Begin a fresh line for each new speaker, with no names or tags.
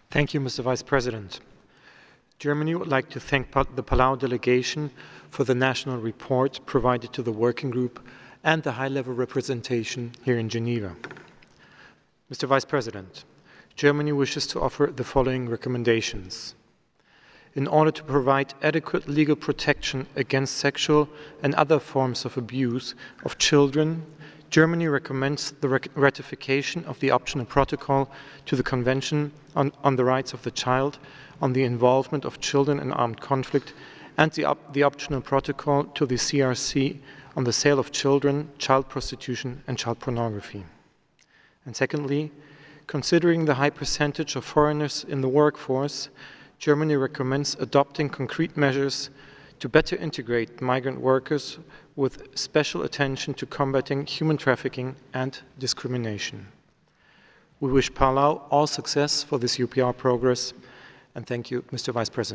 Thank you, Mr. Vice President. Germany would like to thank the Palau delegation for the national report provided to the working group and the high-level representation here in Geneva. Mr. Vice President, Germany wishes to offer the following recommendations. In order to provide adequate legal protection against sexual and other forms of abuse of children, Germany recommends the ratification of the optional protocol to the Convention on the Rights of the Child on the Involvement of Children in Armed Conflict and the optional protocol to the CRC on the sale of children, child prostitution and child pornography. And secondly, considering the high percentage of foreigners in the workforce, Germany recommends adopting concrete measures to better integrate migrant workers with special attention to combating human trafficking and discrimination. We wish Palau all success for this UPR progress, and thank you, Mr. Vice President.